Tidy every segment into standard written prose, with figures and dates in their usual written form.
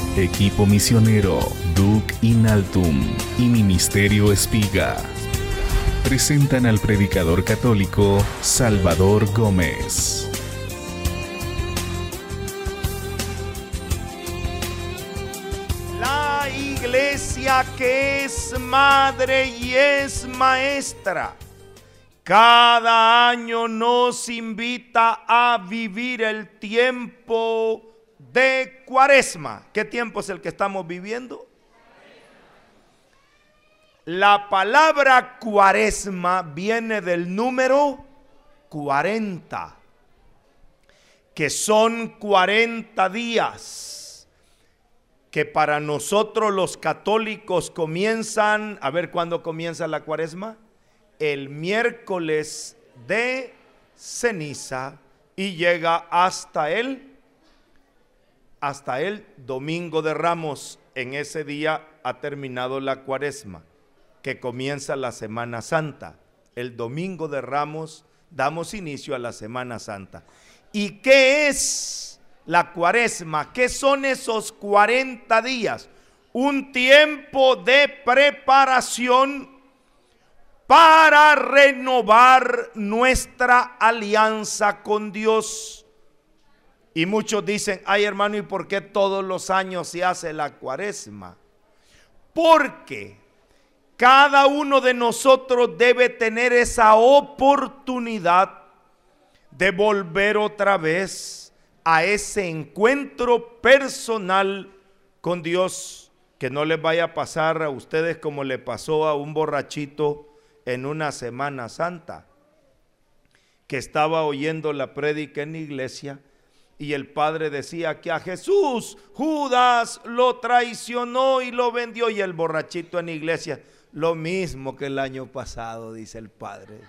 Equipo misionero Duc Inaltum y Ministerio Espiga presentan al predicador católico Salvador Gómez. La iglesia que es madre y es maestra, cada año nos invita a vivir el tiempo de Cuaresma. ¿Qué tiempo es el que estamos viviendo? La palabra Cuaresma viene del número 40, que son 40 días, que para nosotros los católicos comienzan, a ver, ¿cuándo comienza la Cuaresma? El miércoles de ceniza y llega hasta el domingo de Ramos. En ese día ha terminado la Cuaresma, que comienza la Semana Santa. El domingo de Ramos damos inicio a la Semana Santa. ¿Y qué es la Cuaresma? ¿Qué son esos 40 días? Un tiempo de preparación para renovar nuestra alianza con Dios. Y muchos dicen, ay hermano, ¿y por qué todos los años se hace la Cuaresma? Porque cada uno de nosotros debe tener esa oportunidad de volver otra vez a ese encuentro personal con Dios, que no les vaya a pasar a ustedes como le pasó a un borrachito en una Semana Santa, que estaba oyendo la prédica en la iglesia y el padre decía que a Jesús Judas lo traicionó y lo vendió, y el borrachito en la iglesia, lo mismo que el año pasado, dice el padre.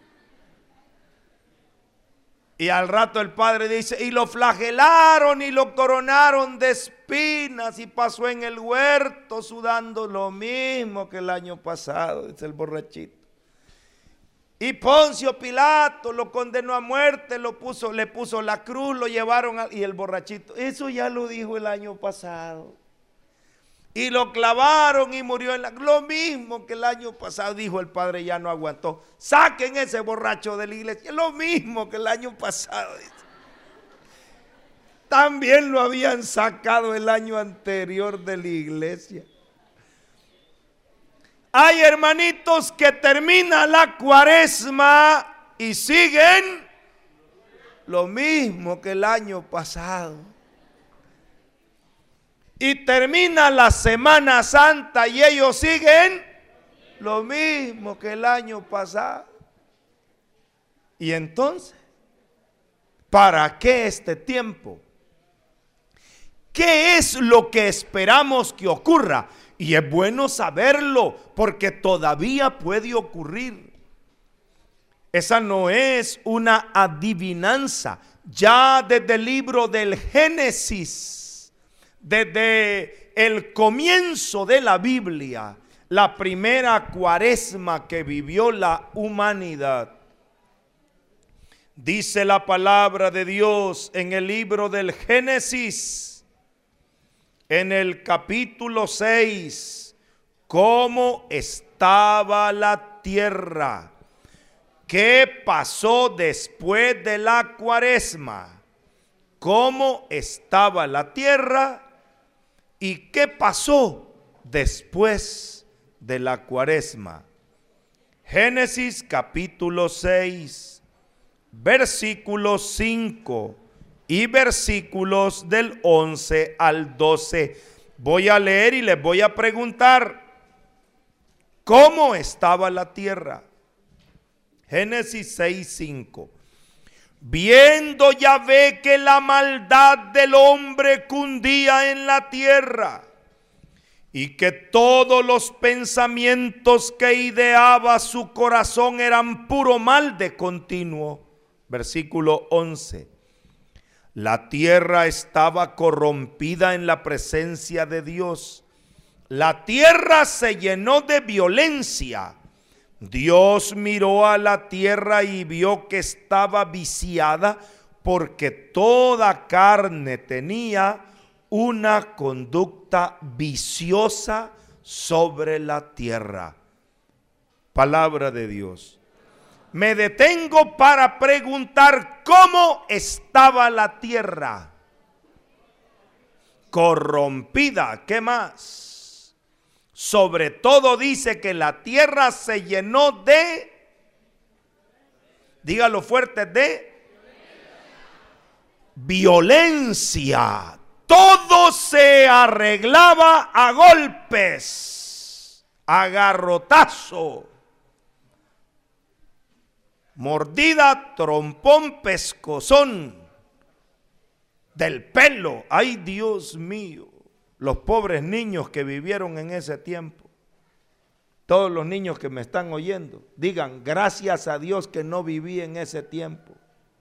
Y al rato el padre dice, y lo flagelaron y lo coronaron de espinas y pasó en el huerto sudando lo mismo que el año pasado, dice el borrachito. Y Poncio Pilato lo condenó a muerte, le puso la cruz, lo llevaron y el borrachito, eso ya lo dijo el año pasado. Y lo clavaron y murió lo mismo que el año pasado, dijo el padre, ya no aguantó. Saquen ese borracho de la iglesia, lo mismo que el año pasado. Dice. También lo habían sacado el año anterior de la iglesia. Hay hermanitos que termina la Cuaresma y siguen lo mismo que el año pasado. Y termina la Semana Santa y ellos siguen lo mismo que el año pasado. Y entonces, ¿para qué este tiempo? ¿Qué es lo que esperamos que ocurra? Y es bueno saberlo porque todavía puede ocurrir. Esa no es una adivinanza. Ya desde el libro del Génesis, desde el comienzo de la Biblia, la primera Cuaresma que vivió la humanidad, dice la palabra de Dios en el libro del Génesis, en el capítulo 6, cómo estaba la tierra, qué pasó después de la Cuaresma, cómo estaba la tierra y qué pasó después de la Cuaresma. Génesis capítulo 6, versículos 5 y versículos del 11 al 12. Voy a leer y les voy a preguntar, ¿cómo estaba la tierra? Génesis 6, 5. Viendo Yahvé que la maldad del hombre cundía en la tierra, y que todos los pensamientos que ideaba su corazón eran puro mal de continuo. Versículo 11. La tierra estaba corrompida en la presencia de Dios. La tierra se llenó de violencia. Dios miró a la tierra y vio que estaba viciada porque toda carne tenía una conducta viciosa sobre la tierra. Palabra de Dios. Me detengo para preguntar cómo estaba la tierra. Corrompida, ¿qué más? Sobre todo dice que la tierra se llenó de, dígalo fuerte, de violencia. Todo se arreglaba a golpes, a garrotazo, mordida, trompón, pescozón del pelo. Ay, Dios mío, los pobres niños que vivieron en ese tiempo. Todos los niños que me están oyendo, digan gracias a Dios que no viví en ese tiempo.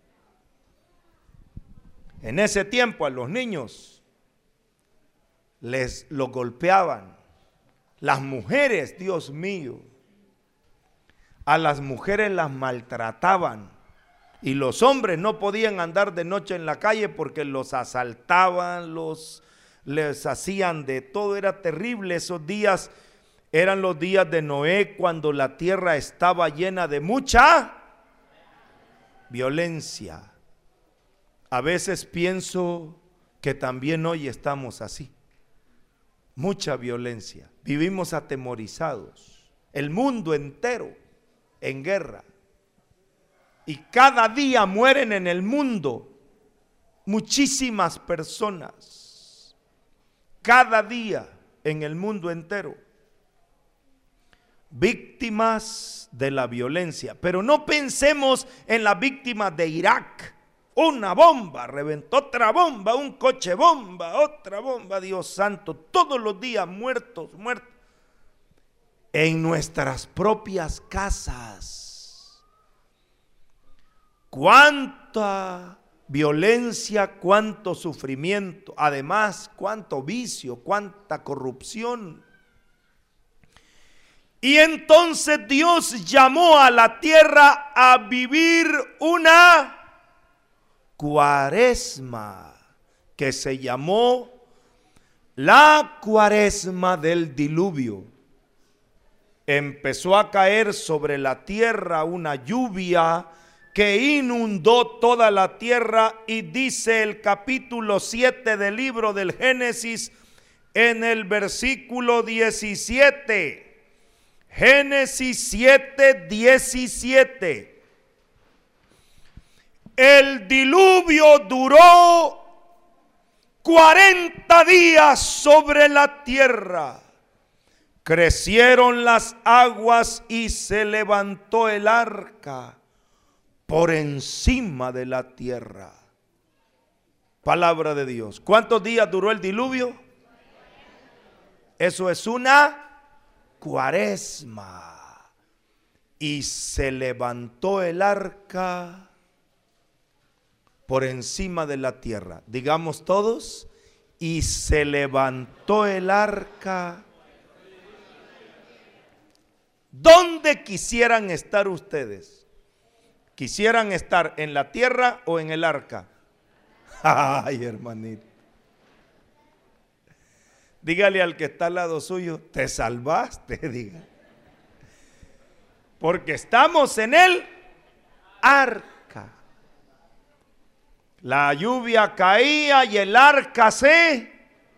En ese tiempo a los niños los golpeaban. Las mujeres, Dios mío, a las mujeres las maltrataban. Y los hombres no podían andar de noche en la calle porque los asaltaban, les hacían de todo. Era terrible. Esos días eran los días de Noé, cuando la tierra estaba llena de mucha violencia. A veces pienso que también hoy estamos así. Mucha violencia. Vivimos atemorizados. El mundo entero en guerra. Y cada día mueren en el mundo muchísimas personas. Cada día en el mundo entero. Víctimas de la violencia. Pero no pensemos en las víctimas de Irak. Una bomba, reventó otra bomba, un coche bomba, otra bomba, Dios santo, todos los días muertos. En nuestras propias casas. Cuánta violencia, cuánto sufrimiento, además cuánto vicio, cuánta corrupción. Y entonces Dios llamó a la tierra a vivir una cuaresma, que se llamó la cuaresma del diluvio. Empezó a caer sobre la tierra una lluvia que inundó toda la tierra, y dice el capítulo 7 del libro del Génesis en el versículo 17. Génesis 7, 17. El diluvio duró 40 días sobre la tierra. Crecieron las aguas y se levantó el arca por encima de la tierra. Palabra de Dios. ¿Cuántos días duró el diluvio? Eso es una cuaresma. Y se levantó el arca por encima de la tierra. Digamos todos, y se levantó el arca. ¿Dónde quisieran estar ustedes? ¿Quisieran estar en la tierra o en el arca? Ay, hermanito. Dígale al que está al lado suyo, te salvaste, diga. Porque estamos en el arca. La lluvia caía y el arca se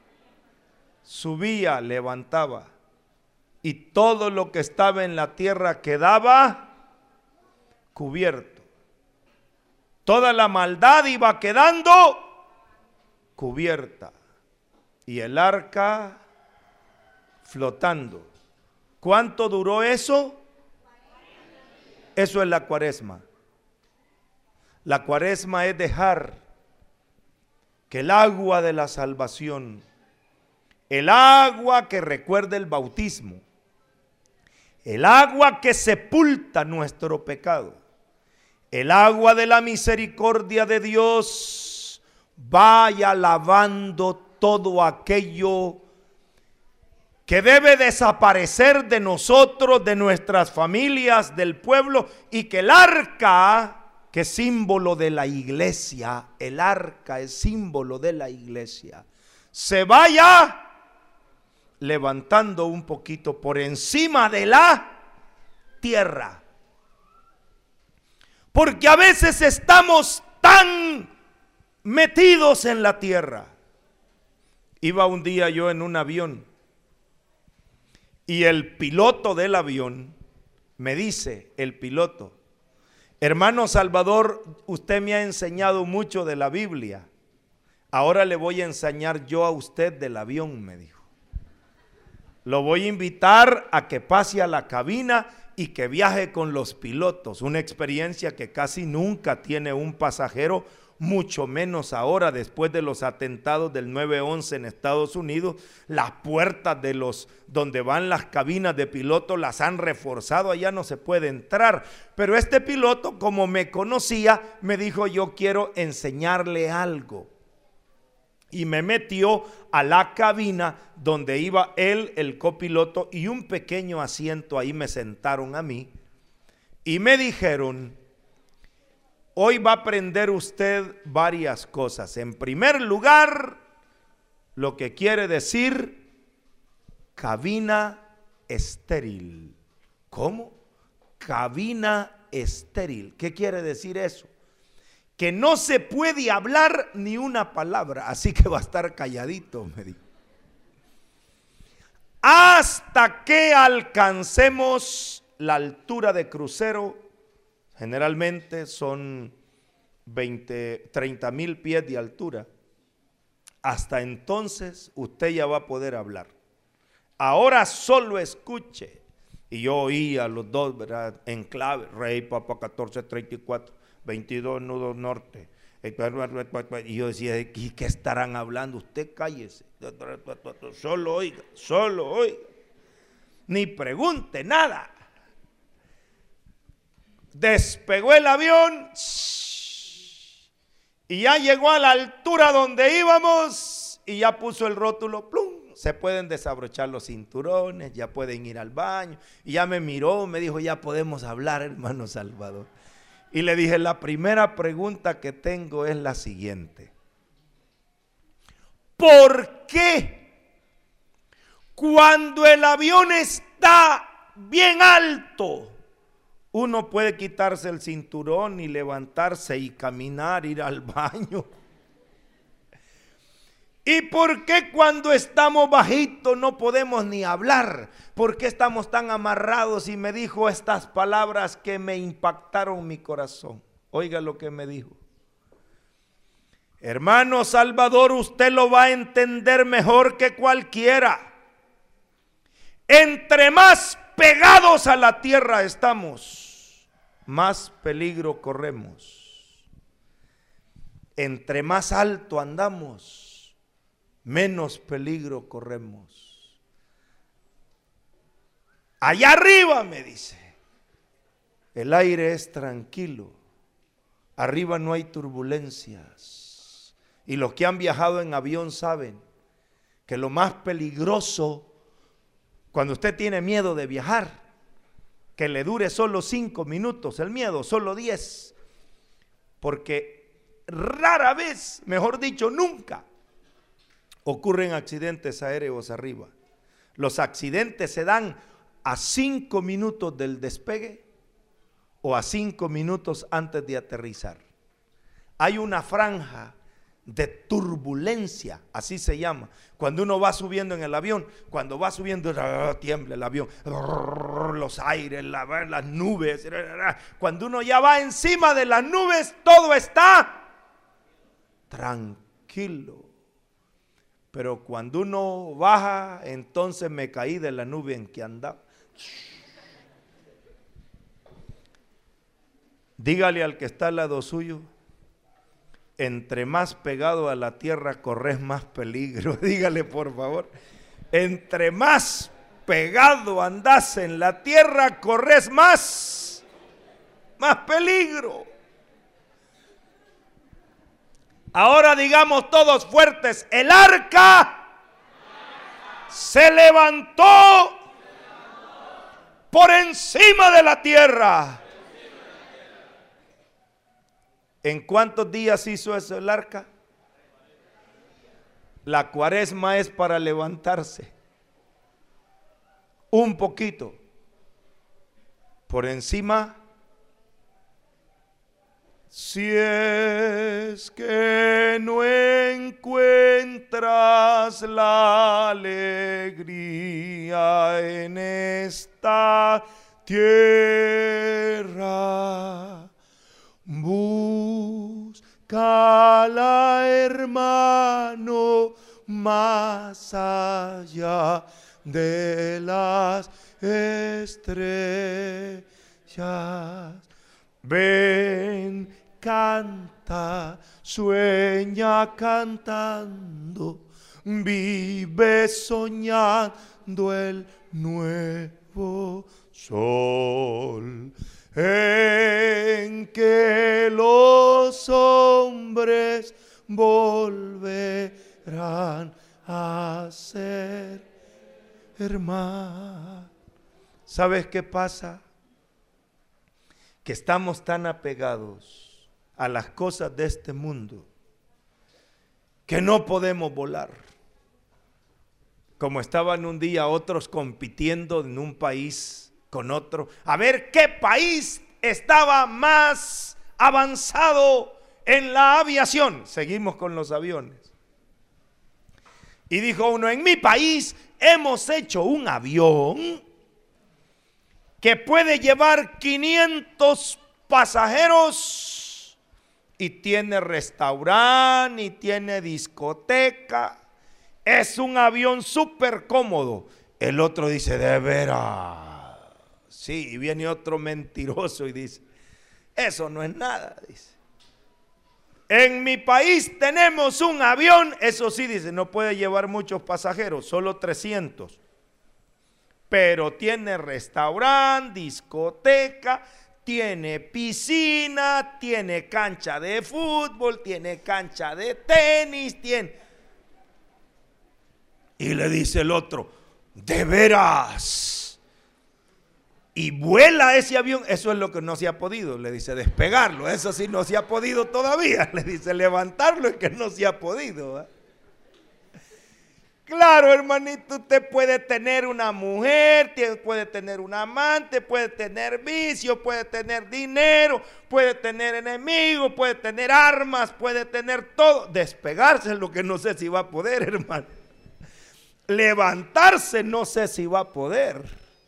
subía, levantaba. Y todo lo que estaba en la tierra quedaba cubierto. Toda la maldad iba quedando cubierta. Y el arca flotando. ¿Cuánto duró eso? Eso es la cuaresma. La cuaresma es dejar que el agua de la salvación, el agua que recuerda el bautismo, el agua que sepulta nuestro pecado, el agua de la misericordia de Dios, vaya lavando todo aquello que debe desaparecer de nosotros, de nuestras familias, del pueblo, y que el arca, que es símbolo de la iglesia, el arca es símbolo de la iglesia, se vaya levantando un poquito por encima de la tierra. Porque a veces estamos tan metidos en la tierra. Iba un día yo en un avión y el piloto del avión me dice, el piloto: hermano Salvador, usted me ha enseñado mucho de la Biblia. Ahora le voy a enseñar yo a usted del avión, me dijo. Lo voy a invitar a que pase a la cabina y que viaje con los pilotos. Una experiencia que casi nunca tiene un pasajero, mucho menos ahora después de los atentados del 9/11 en Estados Unidos. Las puertas de donde van las cabinas de piloto las han reforzado, allá no se puede entrar. Pero este piloto, como me conocía, me dijo: yo quiero enseñarle algo. Y me metió a la cabina donde iba él, el copiloto, y un pequeño asiento ahí me sentaron a mí. Y me dijeron: hoy va a aprender usted varias cosas. En primer lugar, lo que quiere decir cabina estéril. ¿Cómo? Cabina estéril. ¿Qué quiere decir eso? Que no se puede hablar ni una palabra, así que va a estar calladito, me dijo. Hasta que alcancemos la altura de crucero, generalmente son 30,000 pies de altura. Hasta entonces usted ya va a poder hablar. Ahora solo escuche. Y yo oía a los dos, ¿verdad? En clave: Rey, Papa 1434, 22 nudos norte. Y yo decía: ¿y qué estarán hablando? Usted cállese. Solo oiga, solo oiga. Ni pregunte nada. Despegó el avión y ya llegó a la altura donde íbamos y ya puso el rótulo, ¡plum! Se pueden desabrochar los cinturones, ya pueden ir al baño. Y ya me miró, me dijo: ya podemos hablar, hermano Salvador. Y le dije: la primera pregunta que tengo es la siguiente: ¿por qué cuando el avión está bien alto uno puede quitarse el cinturón y levantarse y caminar, ir al baño? ¿Y por qué cuando estamos bajitos no podemos ni hablar? ¿Por qué estamos tan amarrados? Y me dijo estas palabras que me impactaron mi corazón. Oiga lo que me dijo: hermano Salvador, usted lo va a entender mejor que cualquiera. Entre más pegados a la tierra estamos, más peligro corremos. Entre más alto andamos, menos peligro corremos. Allá arriba, me dice, el aire es tranquilo, arriba no hay turbulencias. Y los que han viajado en avión saben que lo más peligroso, cuando usted tiene miedo de viajar, que le dure solo 5 minutos, el miedo solo 10, porque rara vez, mejor dicho, nunca ocurren accidentes aéreos arriba. Los accidentes se dan a 5 minutos del despegue o a 5 minutos antes de aterrizar. Hay una franja de turbulencia, así se llama. Cuando uno va subiendo en el avión, cuando va subiendo, tiembla el avión, los aires, las nubes. Cuando uno ya va encima de las nubes, todo está tranquilo. Pero cuando uno baja, entonces me caí de la nube en que andaba. Dígale al que está al lado suyo: entre más pegado a la tierra corres más peligro. Dígale, por favor: entre más pegado andas en la tierra corres más peligro. Ahora digamos todos fuertes: el arca se levantó por encima de la tierra. ¿En cuántos días hizo eso el arca? La cuaresma es para levantarse un poquito por encima. Si es que no encuentras la alegría en esta tierra, búscala, hermano, más allá de las estrellas. Ven, canta, sueña cantando, vive soñando el nuevo sol, en que los hombres volverán a ser hermanos. ¿Sabes qué pasa? Que estamos tan apegados a las cosas de este mundo que no podemos volar. Como estaban un día otros compitiendo en un país con otro, a ver qué país estaba más avanzado en la aviación. Seguimos con los aviones. Y dijo uno, en mi país hemos hecho un avión que puede llevar 500 pasajeros y tiene restaurante y tiene discoteca. Es un avión súper cómodo. El otro dice, de veras. Sí, y viene otro mentiroso y dice, eso no es nada, dice. En mi país tenemos un avión, eso sí, dice, no puede llevar muchos pasajeros, solo 300. Pero tiene restaurante, discoteca, tiene piscina, tiene cancha de fútbol, tiene cancha de tenis, tiene... Y le dice el otro, ¿de veras? Y vuela ese avión. Eso es lo que no se ha podido, le dice, despegarlo. Eso sí no se ha podido todavía. Le dice, levantarlo es que no se ha podido, ¿eh? Claro, hermanito, usted puede tener una mujer, puede tener un amante, puede tener vicio, puede tener dinero, puede tener enemigos, puede tener armas, puede tener todo. Despegarse es lo que no sé si va a poder, hermano. Levantarse no sé si va a poder.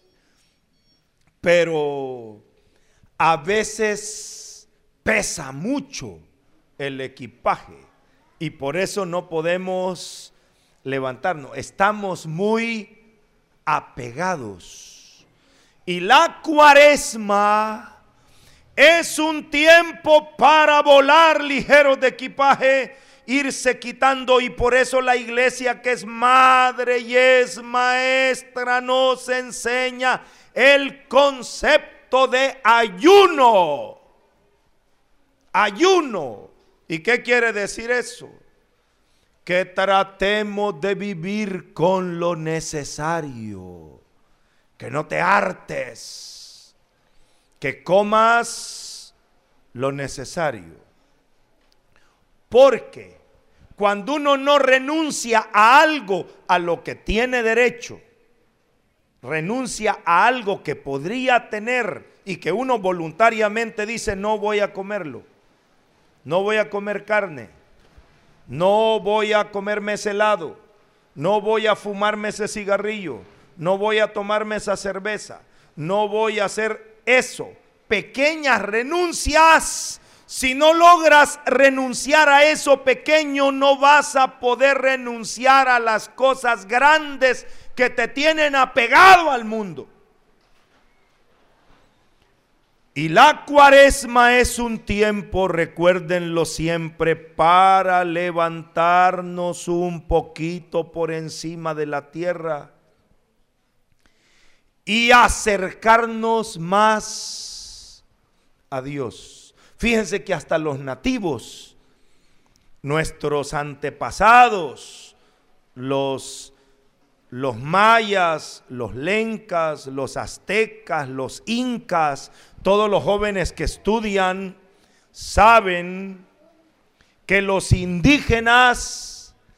Pero a veces pesa mucho el equipaje y por eso no podemos levantarnos, estamos muy apegados. Y la cuaresma es un tiempo para volar ligeros de equipaje, irse quitando, y por eso la iglesia, que es madre y es maestra, nos enseña el concepto de ayuno. Ayuno. ¿Y qué quiere decir eso? Que tratemos de vivir con lo necesario, que no te hartes, que comas lo necesario. Porque cuando uno no renuncia a algo a lo que tiene derecho, renuncia a algo que podría tener y que uno voluntariamente dice, no voy a comerlo, no voy a comer carne, no voy a comerme ese helado, no voy a fumarme ese cigarrillo, no voy a tomarme esa cerveza, no voy a hacer eso. Pequeñas renuncias. Si no logras renunciar a eso pequeño, no vas a poder renunciar a las cosas grandes que te tienen apegado al mundo. Y la cuaresma es un tiempo, recuérdenlo siempre, para levantarnos un poquito por encima de la tierra y acercarnos más a Dios. Fíjense que hasta los nativos, nuestros antepasados, los mayas, los lencas, los aztecas, los incas, todos los jóvenes que estudian saben que los indígenas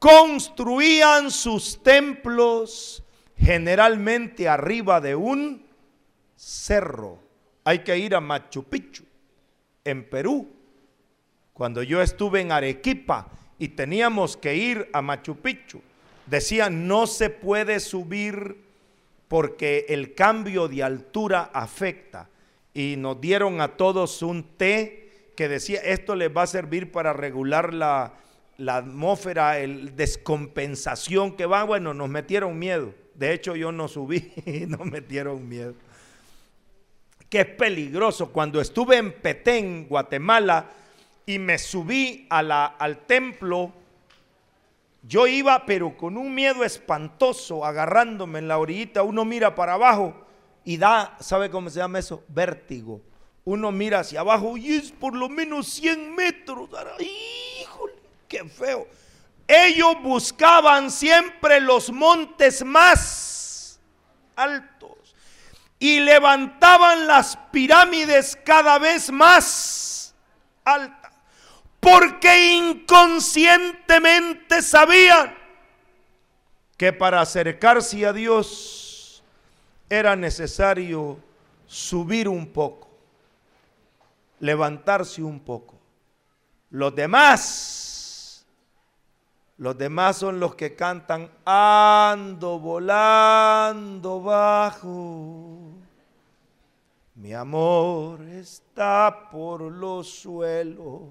construían sus templos generalmente arriba de un cerro. Hay que ir a Machu Picchu, en Perú. Cuando yo estuve en Arequipa y teníamos que ir a Machu Picchu, decían no se puede subir porque el cambio de altura afecta. Y nos dieron a todos un té que decía esto les va a servir para regular la atmósfera, el descompensación que va. Bueno, nos metieron miedo. De hecho yo no subí y nos metieron miedo. Que es peligroso. Cuando estuve en Petén, Guatemala, y me subí al templo, yo iba pero con un miedo espantoso, agarrándome en la orillita. Uno mira para abajo y da, ¿sabe cómo se llama eso? Vértigo. Uno mira hacia abajo y es por lo menos 100 metros. ¡Híjole, qué feo! Ellos buscaban siempre los montes más altos y levantaban las pirámides cada vez más altas, porque inconscientemente sabían que para acercarse a Dios era necesario subir un poco, levantarse un poco. Los demás son los que cantan: ando volando bajo, mi amor está por los suelos.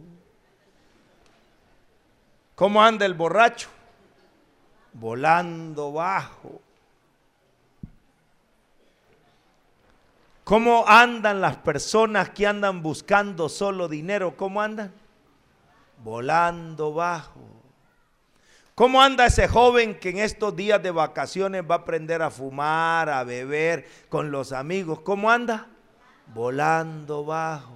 ¿Cómo anda el borracho? Volando bajo. ¿Cómo andan las personas que andan buscando solo dinero? ¿Cómo andan? Volando bajo. ¿Cómo anda ese joven que en estos días de vacaciones va a aprender a fumar, a beber con los amigos? ¿Cómo anda? Volando bajo.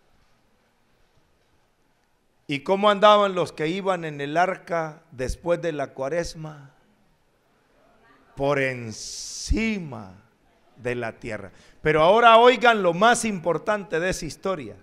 ¿Y cómo andaban los que iban en el arca después de la Cuaresma? Por encima de la tierra. Pero ahora oigan lo más importante de esa historia.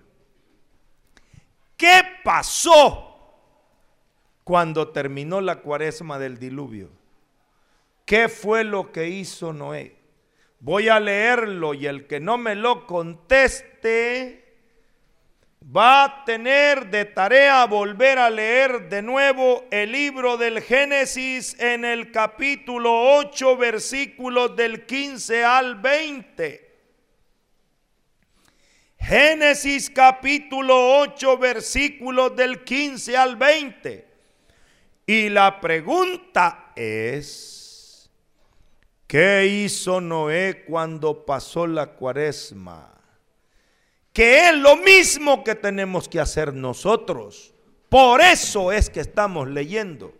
¿Qué pasó cuando terminó la Cuaresma del diluvio? ¿Qué fue lo que hizo Noé? Voy a leerlo y el que no me lo conteste va a tener de tarea volver a leer de nuevo el libro del Génesis en el capítulo 8, versículos del 15 al 20. Génesis capítulo 8, versículos del 15 al 20. Y la pregunta es: ¿qué hizo Noé cuando pasó la Cuaresma? Que es lo mismo que tenemos que hacer nosotros. Por eso es que estamos leyendo.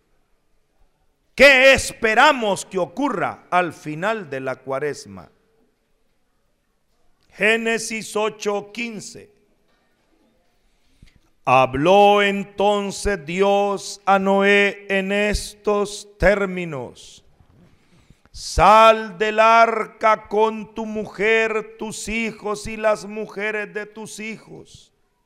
¿Qué esperamos que ocurra al final de la Cuaresma? Génesis 8:15. Habló entonces Dios a Noé en estos términos: sal del arca con tu mujer, tus hijos y las mujeres de tus hijos.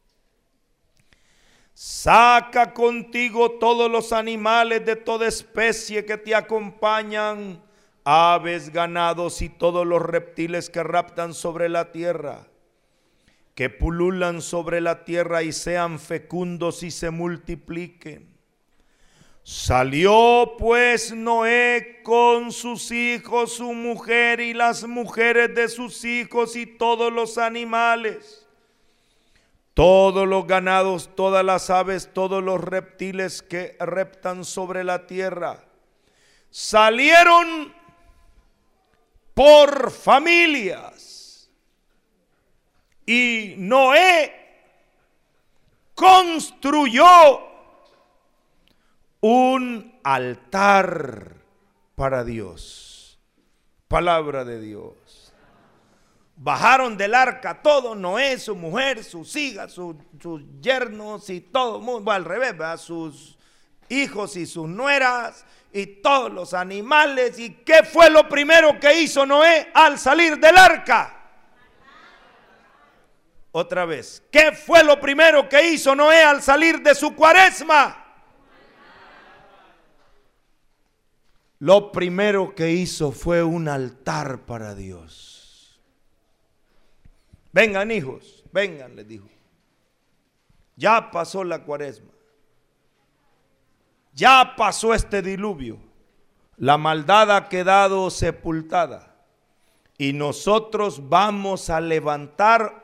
Saca contigo todos los animales de toda especie que te acompañan, aves, ganados y todos los reptiles que raptan sobre la tierra, que pululan sobre la tierra y sean fecundos y se multipliquen. Salió pues Noé con sus hijos, su mujer y las mujeres de sus hijos y todos los animales, todos los ganados, todas las aves, todos los reptiles que reptan sobre la tierra. Salieron por familias y Noé construyó un altar para Dios. Palabra de Dios. Bajaron del arca todos: Noé, su mujer, sus hijas, sus yernos y todo el mundo, al revés, ¿verdad? Sus hijos y sus nueras y todos los animales. ¿Y qué fue lo primero que hizo Noé al salir del arca? Otra vez, ¿qué fue lo primero que hizo Noé al salir de su Cuaresma? lo primero que hizo fue un altar para Dios. Vengan, hijos, vengan, les dijo. Ya pasó la cuaresma. Ya pasó este diluvio. La maldad ha quedado sepultada. Y nosotros vamos a levantar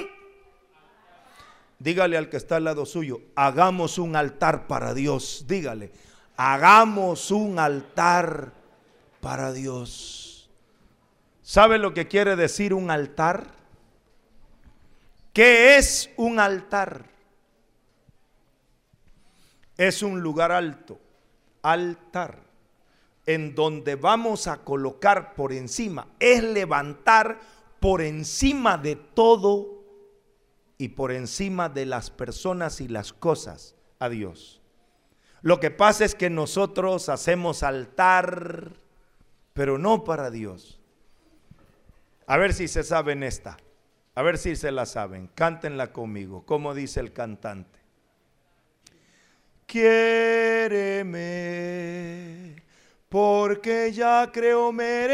dígale al que está al lado suyo, hagamos un altar para Dios. Dígale, hagamos un altar para Dios. ¿Sabe lo que quiere decir un altar? ¿Qué es un altar? Es un lugar alto, altar, en donde vamos a colocar por encima, es levantar por encima de todo y por encima de las personas y las cosas a Dios. Lo que pasa es que nosotros hacemos altar, pero no para Dios. A ver si se saben esta, a ver si se la saben, cántenla conmigo, como dice el cantante. Quiéreme, porque ya creo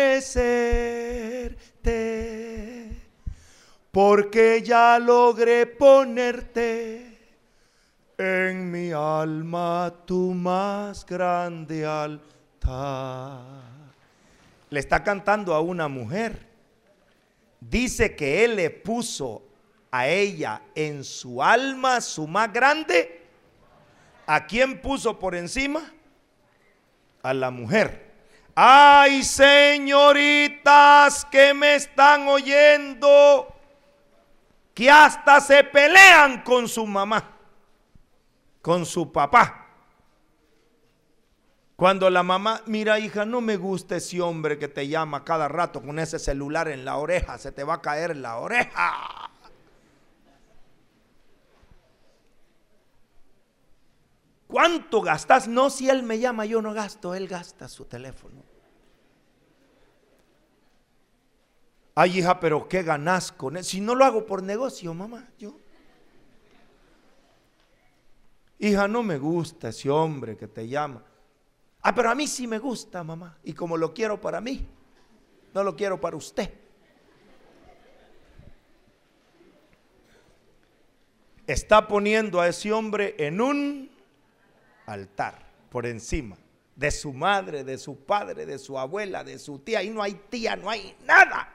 merecerte, porque ya logré ponerte en mi alma tu más grande altar. Le está cantando a una mujer. Dice que él le puso a ella en su alma su más grande. ¿A quién puso por encima? A la mujer. Ay, señoritas que me están oyendo, que hasta se pelean con su mamá, con su papá. Cuando la mamá, mira hija, no me gusta ese hombre que te llama cada rato con ese celular en la oreja, se te va a caer la oreja. ¿Cuánto gastas? No, si él me llama, yo no gasto, él gasta su teléfono. Ay, hija, pero ¿qué ganas con él? Si no lo hago por negocio, mamá, yo. Hija, no me gusta ese hombre que te llama. Ah, pero a mí sí me gusta, mamá. Y como lo quiero para mí, no lo quiero para usted. Está poniendo a ese hombre en un altar, por encima de su madre, de su padre, de su abuela, de su tía. Ahí no hay tía, no hay nada.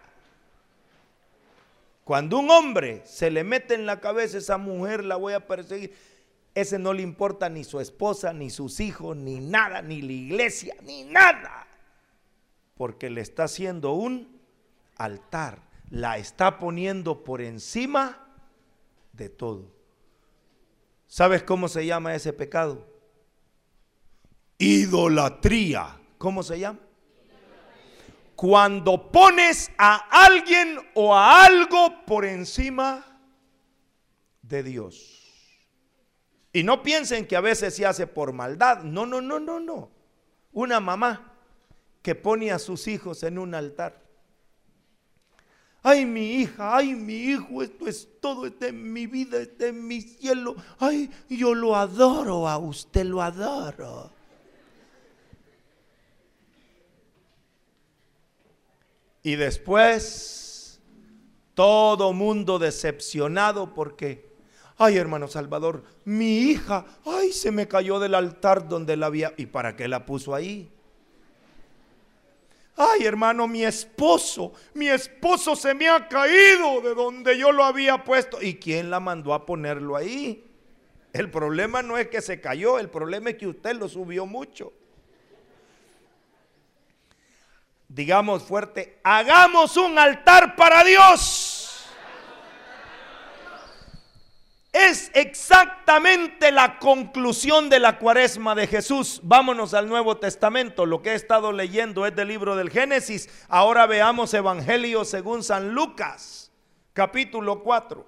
Cuando un hombre se le mete en la cabeza, esa mujer la voy a perseguir, ese no le importa ni su esposa, ni sus hijos, ni nada, ni la iglesia, ni nada, porque le está haciendo un altar, la está poniendo por encima de todo. ¿Sabes cómo se llama ese pecado? Idolatría. ¿Cómo se llama? Cuando pones a alguien o a algo por encima de Dios. Y no piensen que a veces se hace por maldad. No, no, no, no, no. Una mamá que pone a sus hijos en un altar. Ay, mi hija, ay, mi hijo, esto es todo, esta es mi vida, este es mi cielo. Ay, yo lo adoro, a usted lo adoro. Y después, todo mundo decepcionado porque, ay, hermano Salvador, mi hija, ay, se me cayó del altar donde la había. ¿Y para qué la puso ahí? Ay, hermano, mi esposo se me ha caído de donde yo lo había puesto. ¿Y quién la mandó a ponerlo ahí? El problema no es que se cayó, el problema es que usted lo subió mucho. Digamos fuerte, hagamos un altar para Dios. Es exactamente la conclusión de la cuaresma de Jesús. Vámonos al Nuevo Testamento. Lo que he estado leyendo es del libro del Génesis. Ahora veamos Evangelio según San Lucas, capítulo 4.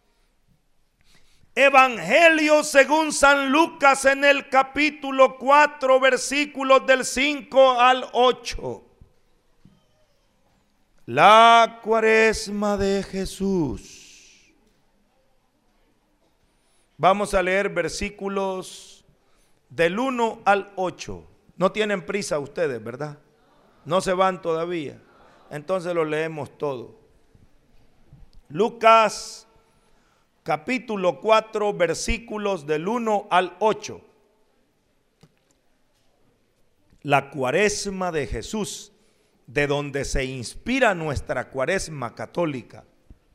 Evangelio según San Lucas en el capítulo 4, versículos del 5 al 8. La cuaresma de Jesús. Vamos a leer versículos del 1 al 8. No tienen prisa ustedes, ¿verdad? No se van todavía. Entonces lo leemos todo. Lucas capítulo 4, versículos del 1 al 8. La cuaresma de Jesús, de donde se inspira nuestra cuaresma católica.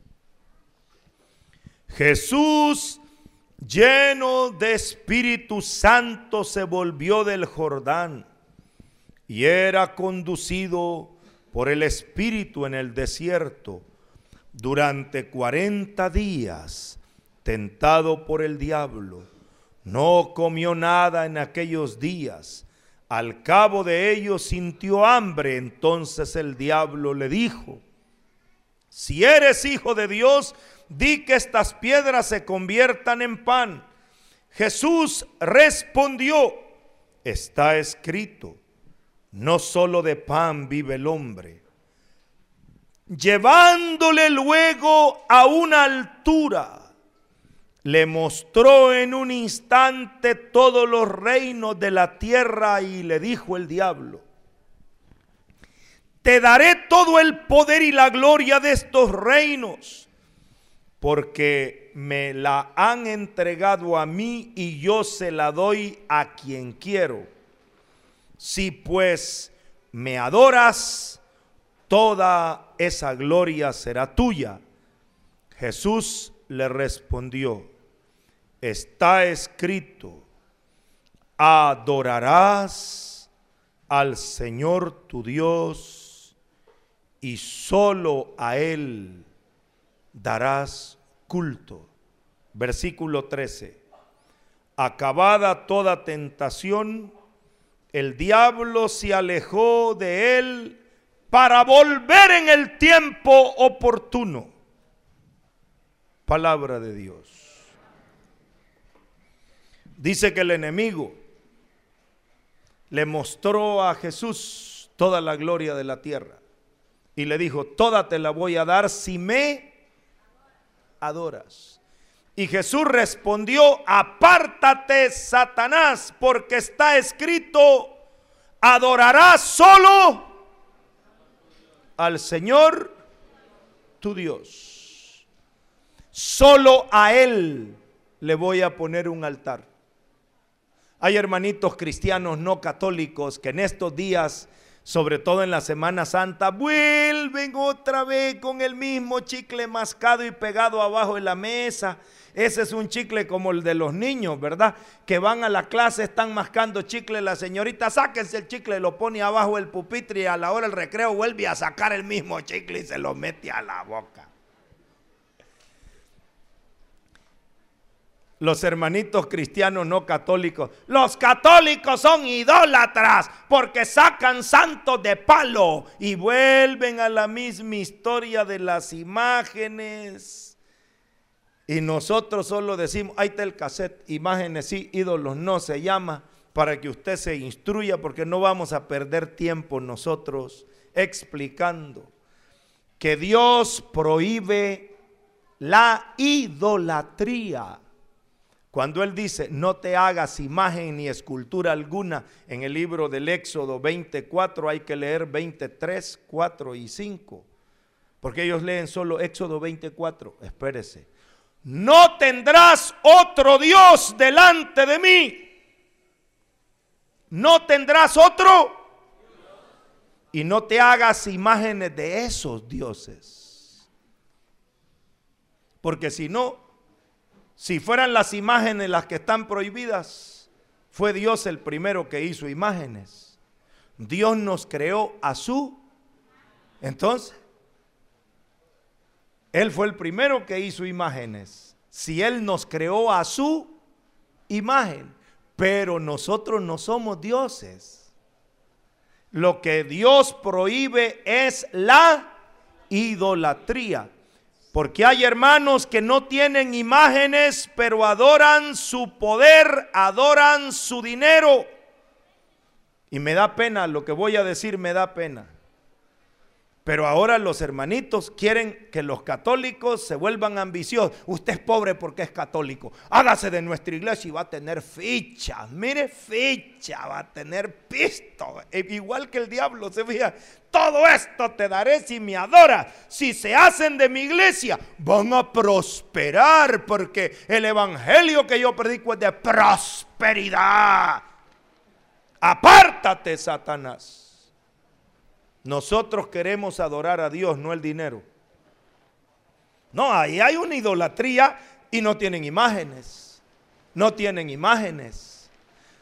Jesús, lleno de Espíritu Santo, se volvió del Jordán y era conducido por el Espíritu en el desierto durante 40 días, tentado por el diablo. No comió nada en aquellos días. Al cabo de ellos sintió hambre. Entonces el diablo le dijo: si eres hijo de Dios, di que estas piedras se conviertan en pan. Jesús respondió: está escrito, no solo de pan vive el hombre. Llevándole luego a una altura, le mostró en un instante todos los reinos de la tierra y le dijo el diablo: te daré todo el poder y la gloria de estos reinos, porque me la han entregado a mí y yo se la doy a quien quiero. Si pues me adoras, toda esa gloria será tuya. Jesús le respondió: está escrito, adorarás al Señor tu Dios y solo a Él darás culto. Versículo 13. Acabada toda tentación, el diablo se alejó de él para volver en el tiempo oportuno. Palabra de Dios. Dice que el enemigo le mostró a Jesús toda la gloria de la tierra y le dijo: toda te la voy a dar si me adoras. Y Jesús respondió: apártate, Satanás, porque está escrito, adorarás solo al Señor tu Dios. Solo a Él le voy a poner un altar. Hay hermanitos cristianos no católicos que en estos días, sobre todo en la Semana Santa, vuelven otra vez con el mismo chicle mascado y pegado abajo de la mesa. Ese es un chicle como el de los niños, ¿verdad? Que van a la clase, están mascando chicle, la señorita, sáquense el chicle, lo pone abajo del pupitre y a la hora del recreo vuelve a sacar el mismo chicle y se lo mete a la boca. Los hermanitos cristianos no católicos: los católicos son idólatras porque sacan santos de palo y vuelven a la misma historia de las imágenes. Y nosotros solo decimos: ahí está el cassette, imágenes sí, ídolos no se llama, para que usted se instruya, porque no vamos a perder tiempo nosotros explicando que Dios prohíbe la idolatría. Cuando Él dice: no te hagas imagen ni escultura alguna, en el libro del Éxodo 24 hay que leer 23, 4 y 5, porque ellos leen solo Éxodo 24. Espérese. No tendrás otro Dios delante de mí. No tendrás otro. Y no te hagas imágenes de esos dioses. Porque si no, si fueran las imágenes las que están prohibidas, fue Dios el primero que hizo imágenes. Dios nos creó a su. Entonces, Él fue el primero que hizo imágenes. Si Él nos creó a su imagen, pero nosotros no somos dioses. Lo que Dios prohíbe es la idolatría. Porque hay hermanos que no tienen imágenes, pero adoran su poder, adoran su dinero. Y me da pena, lo que voy a decir me da pena. Pero ahora los hermanitos quieren que los católicos se vuelvan ambiciosos. Usted es pobre porque es católico. Hágase de nuestra iglesia y va a tener ficha. Mire, ficha, va a tener pisto. Igual que el diablo, se fija. Todo esto te daré si me adoras. Si se hacen de mi iglesia, van a prosperar, porque el evangelio que yo predico es de prosperidad. Apártate, Satanás. Nosotros queremos adorar a Dios, no el dinero. No, ahí hay una idolatría y no tienen imágenes. No tienen imágenes.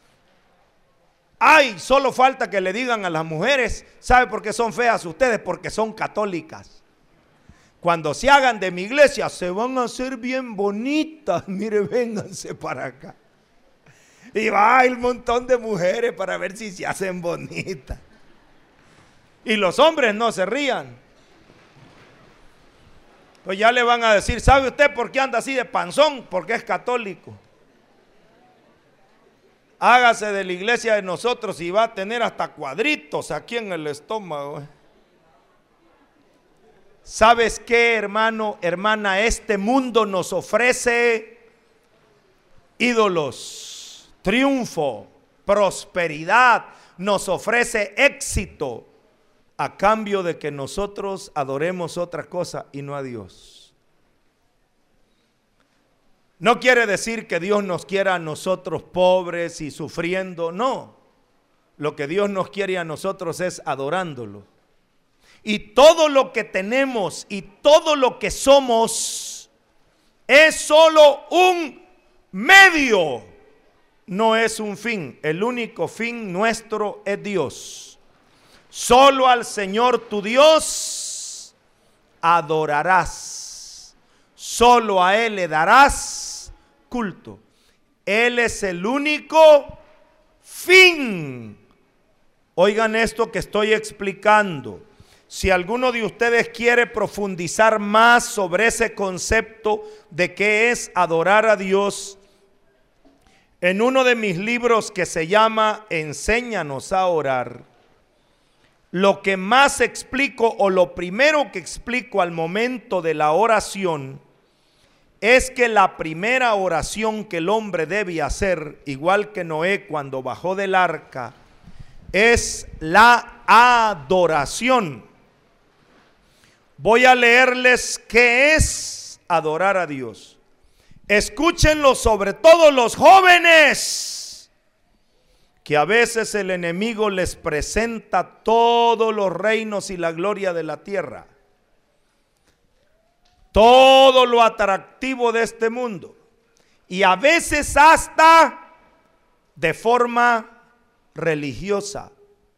Ay, solo falta que le digan a las mujeres, ¿sabe por qué son feas ustedes? Porque son católicas. Cuando se hagan de mi iglesia, se van a hacer bien bonitas. Mire, vénganse para acá. Y va un montón de mujeres para ver si se hacen bonitas. Y los hombres no se rían. Pues ya le van a decir, ¿sabe usted por qué anda así de panzón? Porque es católico. Hágase de la iglesia de nosotros y va a tener hasta cuadritos aquí en el estómago. ¿Sabes qué, hermano, hermana? Este mundo nos ofrece ídolos, triunfo, prosperidad, nos ofrece éxito, a cambio de que nosotros adoremos otra cosa y no a Dios. No quiere decir que Dios nos quiera a nosotros pobres y sufriendo, no. Lo que Dios nos quiere a nosotros es adorándolo. Y todo lo que tenemos y todo lo que somos es solo un medio, no es un fin. El único fin nuestro es Dios. Solo al Señor tu Dios adorarás. Solo a Él le darás culto. Él es el único fin. Oigan esto que estoy explicando. Si alguno de ustedes quiere profundizar más sobre ese concepto de qué es adorar a Dios, en uno de mis libros que se llama Enséñanos a orar, lo que más explico, o lo primero que explico al momento de la oración, es que la primera oración que el hombre debe hacer, igual que Noé cuando bajó del arca, es la adoración. Voy a leerles qué es adorar a Dios. Escúchenlo, sobre todo los jóvenes, que a veces el enemigo les presenta todos los reinos y la gloria de la tierra, todo lo atractivo de este mundo, y a veces hasta de forma religiosa.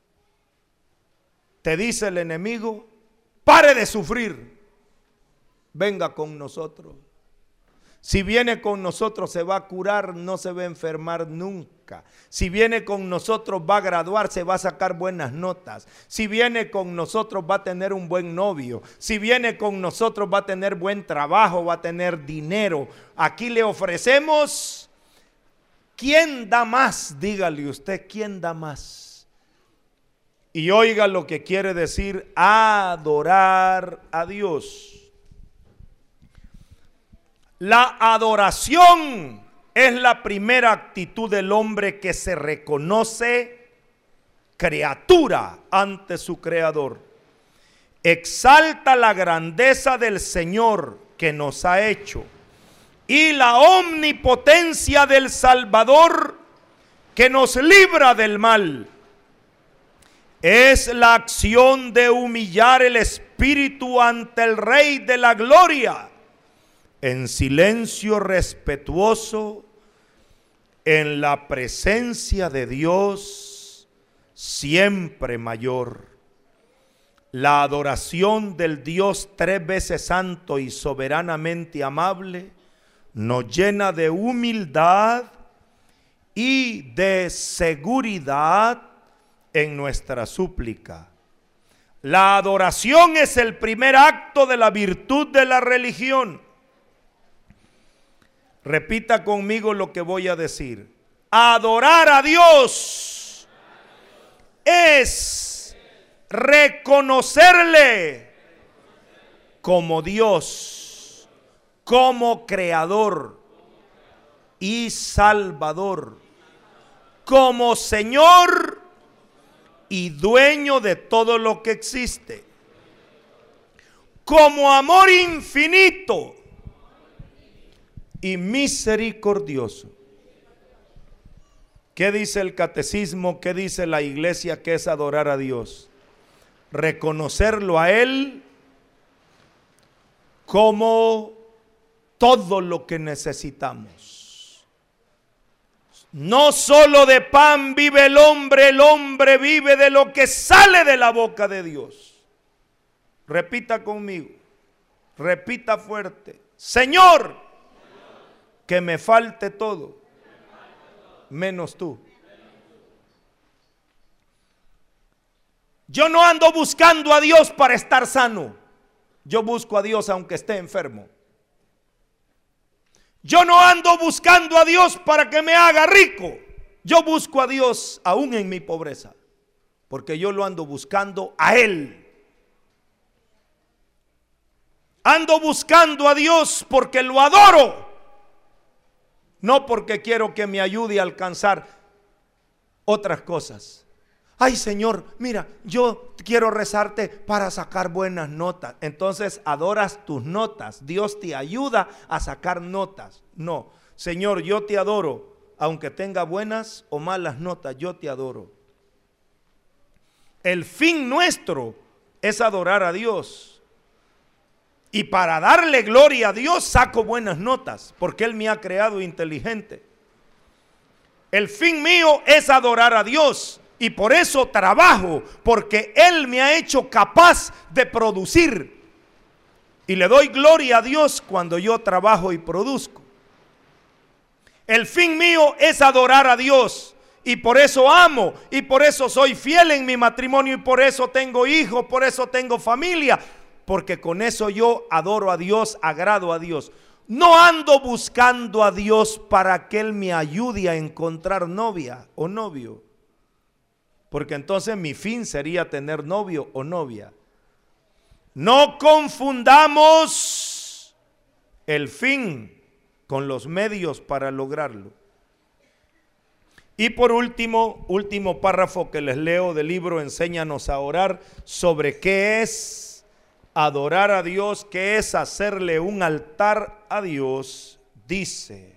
Te dice el enemigo, pare de sufrir, venga con nosotros. Si viene con nosotros se va a curar, no se va a enfermar nunca. Si viene con nosotros va a graduarse, va a sacar buenas notas. Si viene con nosotros va a tener un buen novio. Si viene con nosotros va a tener buen trabajo, va a tener dinero. Aquí le ofrecemos, ¿quién da más? Dígale usted, ¿quién da más? Y oiga lo que quiere decir adorar a Dios. La adoración es la primera actitud del hombre que se reconoce criatura ante su Creador. Exalta la grandeza del Señor que nos ha hecho y la omnipotencia del Salvador que nos libra del mal. Es la acción de humillar el espíritu ante el Rey de la Gloria, en silencio respetuoso, en la presencia de Dios siempre mayor. La adoración del Dios tres veces santo y soberanamente amable nos llena de humildad y de seguridad en nuestra súplica. La adoración es el primer acto de la virtud de la religión. Repita conmigo lo que voy a decir. Adorar a Dios es reconocerle como Dios, como Creador y Salvador, como Señor y dueño de todo lo que existe, como amor infinito y misericordioso. ¿Qué dice el catecismo? ¿Qué dice la iglesia que es adorar a Dios? Reconocerlo a Él como todo lo que necesitamos. No solo de pan vive el hombre vive de lo que sale de la boca de Dios. Repita conmigo, repita fuerte: Señor, que me falte todo, menos tú. Yo no ando buscando a Dios para estar sano. Yo busco a Dios aunque esté enfermo. Yo no ando buscando a Dios para que me haga rico. Yo busco a Dios aún en mi pobreza, porque yo lo ando buscando a Él. Ando buscando a Dios porque lo adoro, no porque quiero que me ayude a alcanzar otras cosas. Ay, Señor, mira, yo quiero rezarte para sacar buenas notas. Entonces adoras tus notas. Dios te ayuda a sacar notas. No, Señor, yo te adoro. Aunque tenga buenas o malas notas, yo te adoro. El fin nuestro es adorar a Dios. Y para darle gloria a Dios saco buenas notas, porque Él me ha creado inteligente. El fin mío es adorar a Dios. Y por eso trabajo, porque Él me ha hecho capaz de producir. Y le doy gloria a Dios cuando yo trabajo y produzco. El fin mío es adorar a Dios. Y por eso amo, y por eso soy fiel en mi matrimonio, y por eso tengo hijos, por eso tengo familia. Porque con eso yo adoro a Dios, agrado a Dios. No ando buscando a Dios para que Él me ayude a encontrar novia o novio. Porque entonces mi fin sería tener novio o novia. No confundamos el fin con los medios para lograrlo. Y por último párrafo que les leo del libro Enséñanos a orar, sobre qué es adorar a Dios, qué es hacerle un altar a Dios, dice: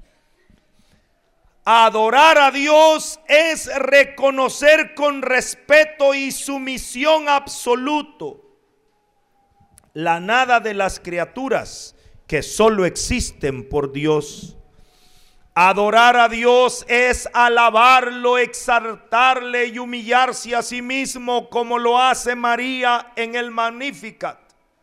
adorar a Dios es reconocer con respeto y sumisión absoluto la nada de las criaturas que solo existen por Dios. Adorar a Dios es alabarlo, exaltarle y humillarse a sí mismo, como lo hace María en el Magnificat,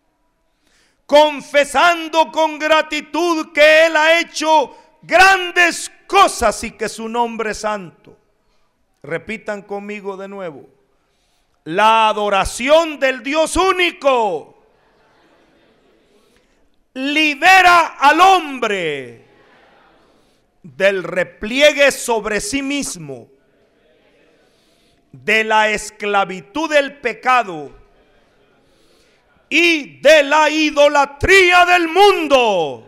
confesando con gratitud que Él ha hecho grandes cosas y que su nombre es santo. Repitan conmigo de nuevo: la adoración del Dios único libera al hombre del repliegue sobre sí mismo, de la esclavitud del pecado y de la idolatría del mundo.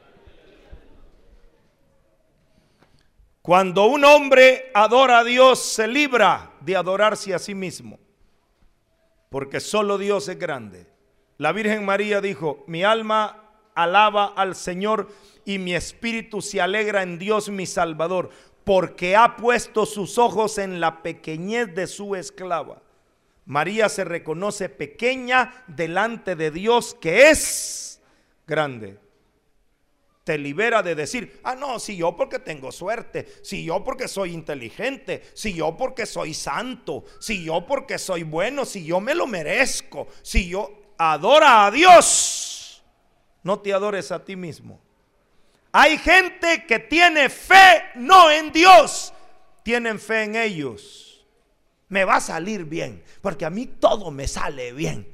Cuando un hombre adora a Dios, se libra de adorarse a sí mismo, porque solo Dios es grande. La Virgen María dijo: mi alma alaba al Señor y mi espíritu se alegra en Dios mi Salvador, porque ha puesto sus ojos en la pequeñez de su esclava. María se reconoce pequeña delante de Dios, que es grande. Te libera de decir: ah, no, si yo porque tengo suerte, si yo porque soy inteligente, si yo porque soy santo, si yo porque soy bueno, si yo me lo merezco, si yo... Adora a Dios, no te adores a ti mismo. Hay gente que tiene fe no en Dios, tienen fe en ellos. Me va a salir bien, porque a mí todo me sale bien.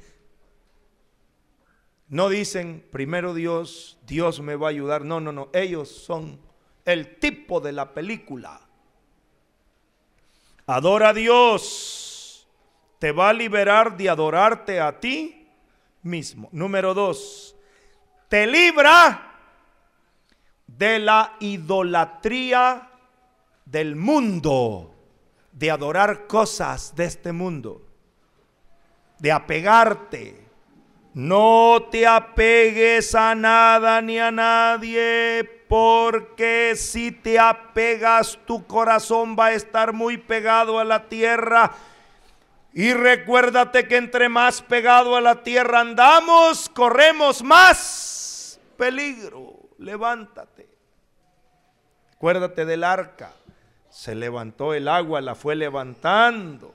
No dicen primero Dios, Dios me va a ayudar. No, no, no. Ellos son el tipo de la película. Adora a Dios te va a liberar de adorarte a ti mismo. Número 2, te libra de la idolatría del mundo, de adorar cosas de este mundo, de apegarte. No te apegues a nada ni a nadie, porque si te apegas, tu corazón va a estar muy pegado a la tierra. Y recuérdate que entre más pegado a la tierra andamos, corremos más peligro. Levántate. Acuérdate del arca. Se levantó el agua, la fue levantando.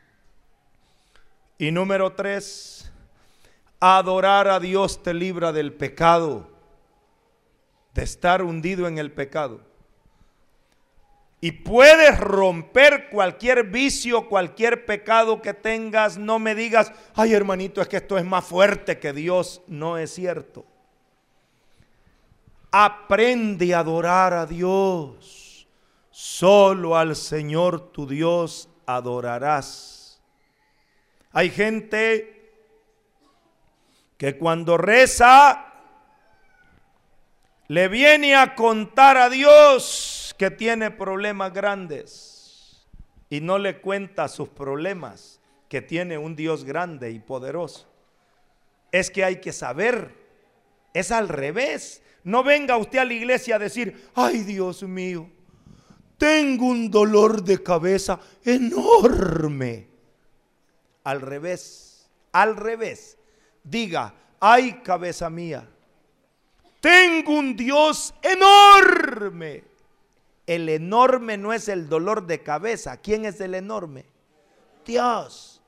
Y número 3, adorar a Dios te libra del pecado, de estar hundido en el pecado. Y puedes romper cualquier vicio, cualquier pecado que tengas. No me digas, ay hermanito, es que esto es más fuerte que Dios. No es cierto. Aprende a adorar a Dios. Solo al Señor tu Dios adorarás. Hay gente que cuando reza le viene a contar a Dios que tiene problemas grandes y no le cuenta sus problemas, que tiene un Dios grande y poderoso. Es que hay que saber, es al revés. No venga usted a la iglesia a decir, ay Dios mío, tengo un dolor de cabeza enorme. Al revés, diga, ay cabeza mía, tengo un Dios enorme. El enorme no es el dolor de cabeza. ¿Quién es el enorme? Dios.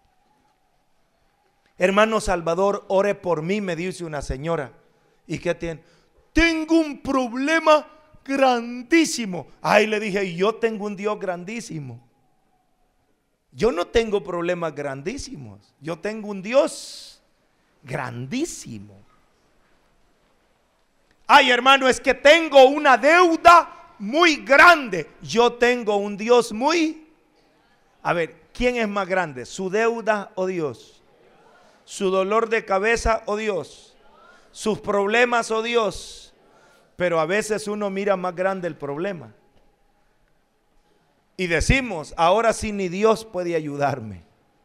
Hermano Salvador, ore por mí, me dice una señora. ¿Y qué tiene? Tengo un problema grandísimo. Ay, le dije, y yo tengo un Dios grandísimo. Yo no tengo problemas grandísimos. Yo tengo un Dios grandísimo. Ay, hermano, es que tengo una deuda muy grande. Yo tengo un Dios muy... A ver, ¿quién es más grande? ¿Su deuda o Dios? ¿Su dolor de cabeza o Dios? ¿Sus problemas o Dios? Pero a veces uno mira más grande el problema. Y decimos, ahora sí ni Dios puede ayudarme.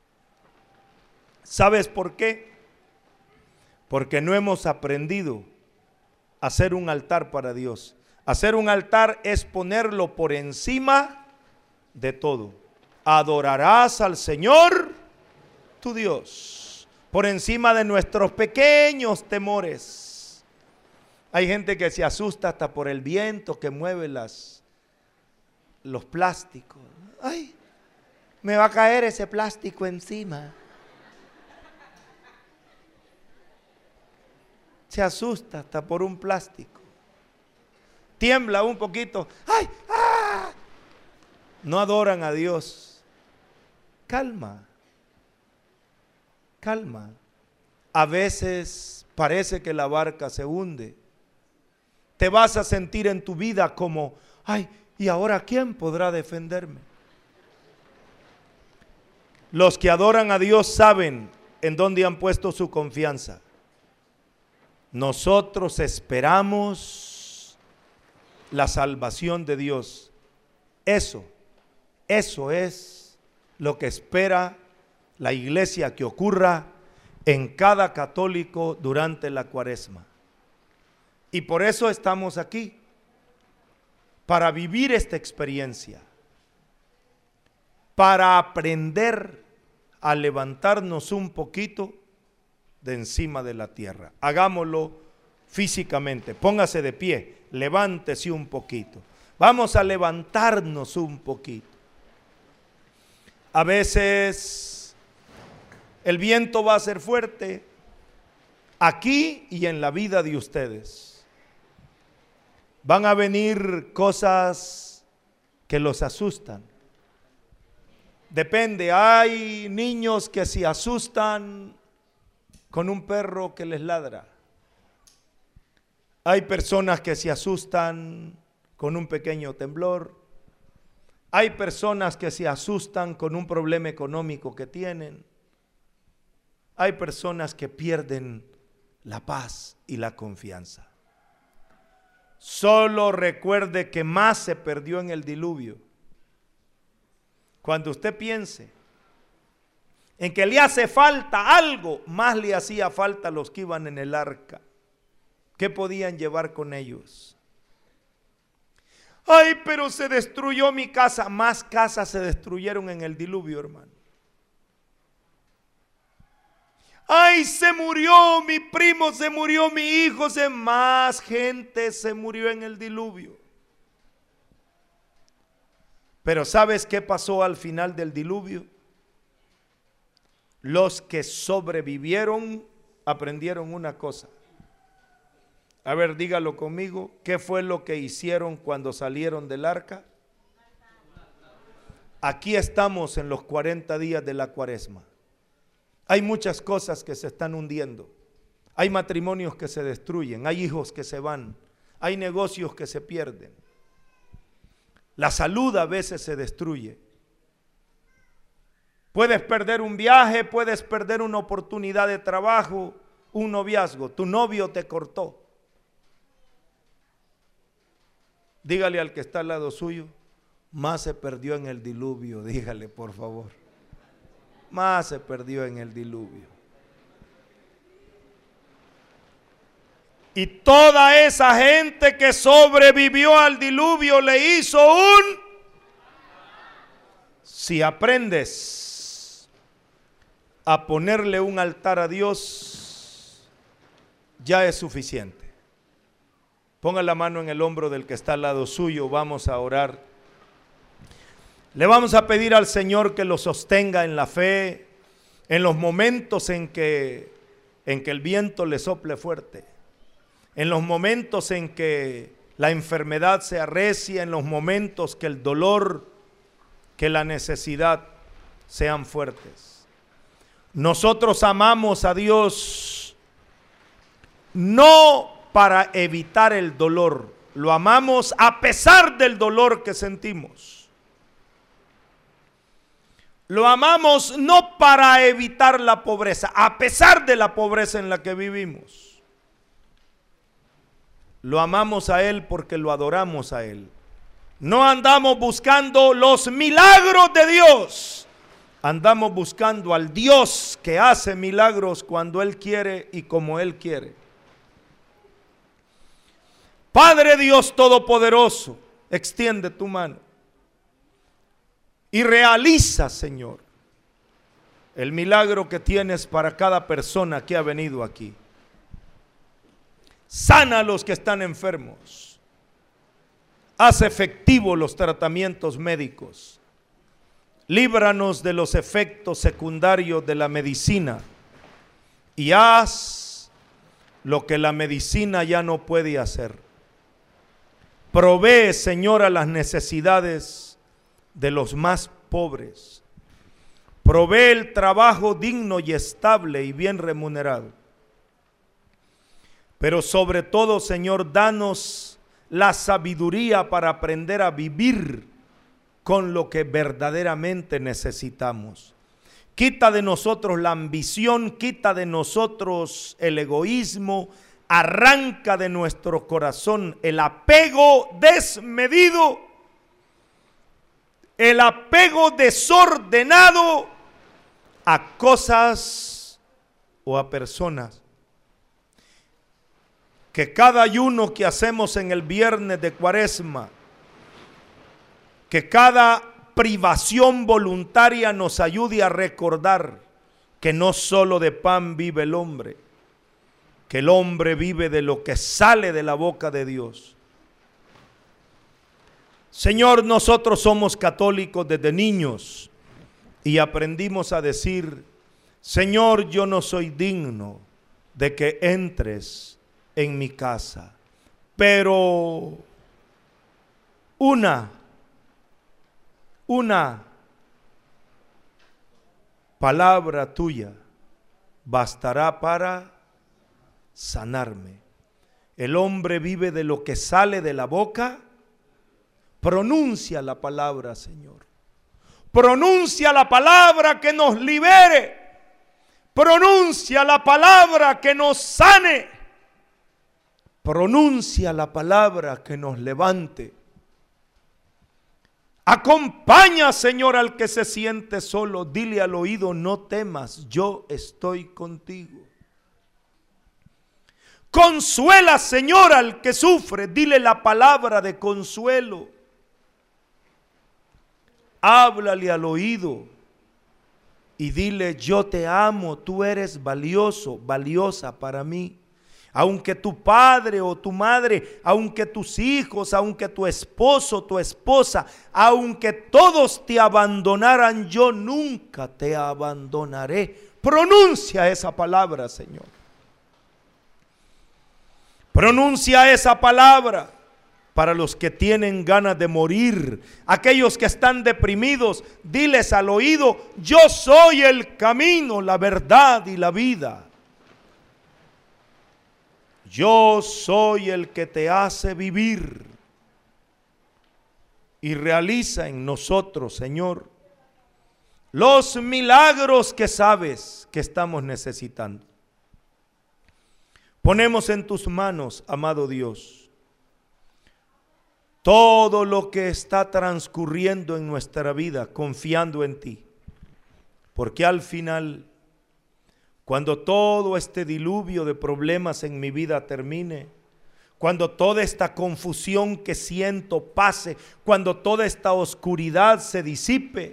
¿Sabes por qué? Porque no hemos aprendido a hacer un altar para Dios. Hacer un altar es ponerlo por encima de todo. Adorarás al Señor tu Dios por encima de nuestros pequeños temores. Hay gente que se asusta hasta por el viento que mueve los plásticos. Ay, me va a caer ese plástico encima. Se asusta hasta por un plástico. Tiembla un poquito. ¡Ay! ¡Ah! No adoran a Dios. Calma. Calma. A veces parece que la barca se hunde. Te vas a sentir en tu vida como, ay, ¿y ahora quién podrá defenderme? Los que adoran a Dios saben en dónde han puesto su confianza. Nosotros esperamos la salvación de Dios. Eso es lo que espera la iglesia que ocurra en cada católico durante la Cuaresma. Y por eso estamos aquí, para vivir esta experiencia, para aprender a levantarnos un poquito de encima de la tierra. Hagámoslo físicamente. Póngase de pie, levántese un poquito. Vamos a levantarnos un poquito. A veces el viento va a ser fuerte aquí y en la vida de ustedes. Van a venir cosas que los asustan. Depende, hay niños que se asustan con un perro que les ladra. Hay personas que se asustan con un pequeño temblor. Hay personas que se asustan con un problema económico que tienen. Hay personas que pierden la paz y la confianza. Solo recuerde que más se perdió en el diluvio. Cuando usted piense en que le hace falta algo, más le hacía falta a los que iban en el arca. ¿Qué podían llevar con ellos? Ay, pero se destruyó mi casa. Más casas se destruyeron en el diluvio, hermano. Ay, se murió mi primo, se murió mi hijo, más gente se murió en el diluvio. Pero ¿sabes qué pasó al final del diluvio? Los que sobrevivieron aprendieron una cosa. A ver, dígalo conmigo. ¿Qué fue lo que hicieron cuando salieron del arca? Aquí estamos en los 40 días de la Cuaresma. Hay muchas cosas que se están hundiendo. Hay matrimonios que se destruyen, hay hijos que se van, hay negocios que se pierden. La salud a veces se destruye. Puedes perder un viaje, puedes perder una oportunidad de trabajo, un noviazgo, tu novio te cortó. Dígale al que está al lado suyo, más se perdió en el diluvio, dígale por favor. Más se perdió en el diluvio. Y toda esa gente que sobrevivió al diluvio le hizo si aprendes a ponerle un altar a Dios, ya es suficiente. Ponga la mano en el hombro del que está al lado suyo, vamos a orar. Le vamos a pedir al Señor que lo sostenga en la fe, en los momentos en que el viento le sople fuerte, en los momentos en que la enfermedad se arrecia, en los momentos que el dolor, que la necesidad sean fuertes. Nosotros amamos a Dios no para evitar el dolor, lo amamos a pesar del dolor que sentimos. Lo amamos no para evitar la pobreza, a pesar de la pobreza en la que vivimos. Lo amamos a Él porque lo adoramos a Él. No andamos buscando los milagros de Dios, andamos buscando al Dios que hace milagros cuando Él quiere y como Él quiere. Padre Dios Todopoderoso, extiende tu mano y realiza, Señor, el milagro que tienes para cada persona que ha venido aquí. Sana a los que están enfermos. Haz efectivos los tratamientos médicos. Líbranos de los efectos secundarios de la medicina y haz lo que la medicina ya no puede hacer. Provee, Señor, a las necesidades de los más pobres. Provee el trabajo digno y estable y bien remunerado. Pero sobre todo, Señor, danos la sabiduría para aprender a vivir con lo que verdaderamente necesitamos. Quita de nosotros la ambición, quita de nosotros el egoísmo, arranca de nuestro corazón el apego desmedido, el apego desordenado a cosas o a personas. Que cada ayuno que hacemos en el viernes de Cuaresma, que cada privación voluntaria nos ayude a recordar que no solo de pan vive el hombre, que el hombre vive de lo que sale de la boca de Dios. Señor, nosotros somos católicos desde niños y aprendimos a decir: Señor, yo no soy digno de que entres en mi casa, pero una palabra tuya bastará para sanarme. El hombre vive de lo que sale de la boca, Pronuncia la palabra, Señor. Pronuncia la palabra que nos libere. Pronuncia la palabra que nos sane. Pronuncia la palabra que nos levante. Acompaña, Señor, al que se siente solo. Dile al oído, no temas, yo estoy contigo. Consuela, Señor, al que sufre. Dile la palabra de consuelo. Háblale al oído y dile, yo te amo, tú eres valioso, valiosa para mí. Aunque tu padre o tu madre, aunque tus hijos, aunque tu esposo, tu esposa, aunque todos te abandonaran, yo nunca te abandonaré. Pronuncia esa palabra, Señor. Pronuncia esa palabra para los que tienen ganas de morir, aquellos que están deprimidos. Diles al oído, yo soy el camino, la verdad y la vida. Yo soy el que te hace vivir y realiza en nosotros, Señor, los milagros que sabes que estamos necesitando. Ponemos en tus manos, amado Dios, todo lo que está transcurriendo en nuestra vida, confiando en ti, porque al final, cuando todo este diluvio de problemas en mi vida termine, cuando toda esta confusión que siento pase, cuando toda esta oscuridad se disipe,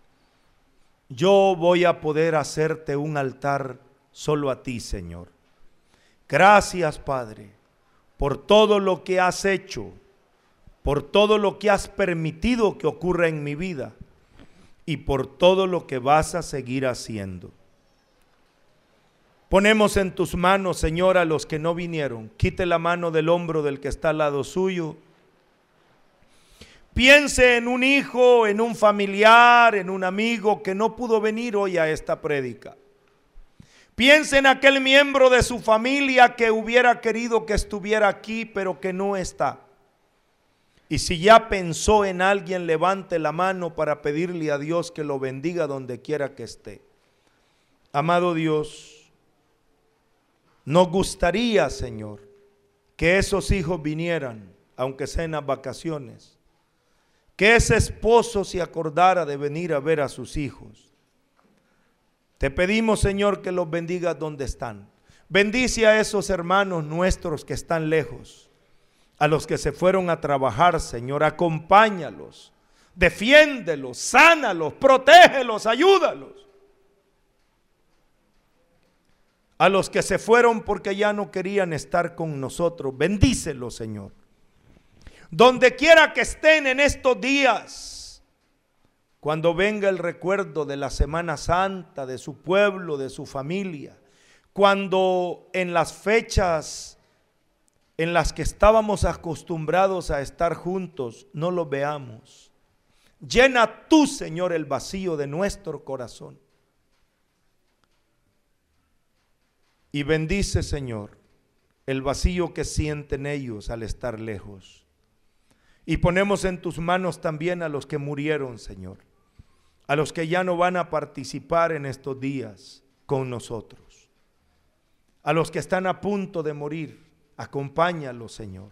yo voy a poder hacerte un altar solo a ti, Señor. Gracias, Padre, por todo lo que has hecho, por todo lo que has permitido que ocurra en mi vida y por todo lo que vas a seguir haciendo. Ponemos en tus manos, Señor, a los que no vinieron. Quite la mano del hombro del que está al lado suyo. Piense en un hijo, en un familiar, en un amigo que no pudo venir hoy a esta prédica. Piense en aquel miembro de su familia que hubiera querido que estuviera aquí, pero que no está. Y si ya pensó en alguien, levante la mano para pedirle a Dios que lo bendiga donde quiera que esté. Amado Dios, nos gustaría, Señor, que esos hijos vinieran, aunque sea en las vacaciones. Que ese esposo se acordara de venir a ver a sus hijos. Te pedimos, Señor, que los bendigas donde están. Bendice a esos hermanos nuestros que están lejos, a los que se fueron a trabajar, Señor. Acompáñalos, defiéndelos, sánalos, protégelos, ayúdalos. A los que se fueron porque ya no querían estar con nosotros, bendícelos, Señor. Donde quiera que estén en estos días, cuando venga el recuerdo de la Semana Santa, de su pueblo, de su familia, cuando en las fechas en las que estábamos acostumbrados a estar juntos, no los veamos. Llena tú, Señor, el vacío de nuestro corazón. Y bendice, Señor, el vacío que sienten ellos al estar lejos. Y ponemos en tus manos también a los que murieron, Señor, a los que ya no van a participar en estos días con nosotros, a los que están a punto de morir. Acompáñalos, Señor,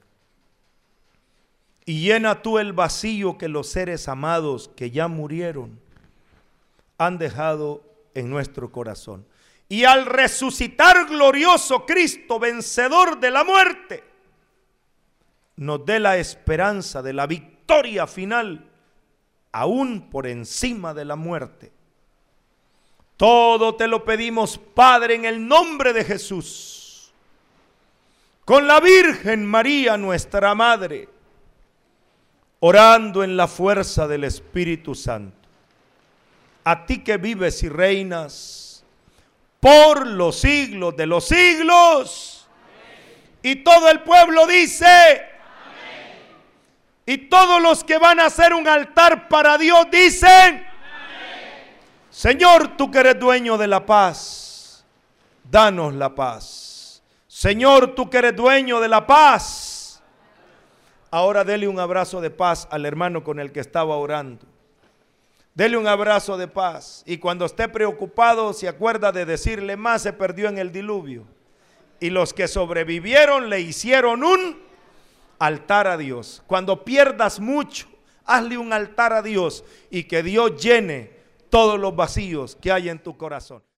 y llena tú el vacío que los seres amados que ya murieron han dejado en nuestro corazón. Y al resucitar glorioso Cristo, vencedor de la muerte, nos dé la esperanza de la victoria final, aún por encima de la muerte. Todo te lo pedimos, Padre, en el nombre de Jesús, con la Virgen María, nuestra Madre, orando en la fuerza del Espíritu Santo. A ti que vives y reinas por los siglos de los siglos. Amén. Y todo el pueblo dice: amén. Y todos los que van a hacer un altar para Dios dicen: amén. Señor, tú que eres dueño de la paz, danos la paz. Señor, tú que eres dueño de la paz, Ahora dele un abrazo de paz al hermano con el que estaba orando. Dele un abrazo de paz. Y cuando esté preocupado, se acuerda de decirle: más se perdió en el diluvio. Y los que sobrevivieron le hicieron un altar a Dios. Cuando pierdas mucho, hazle un altar a Dios y que Dios llene todos los vacíos que hay en tu corazón.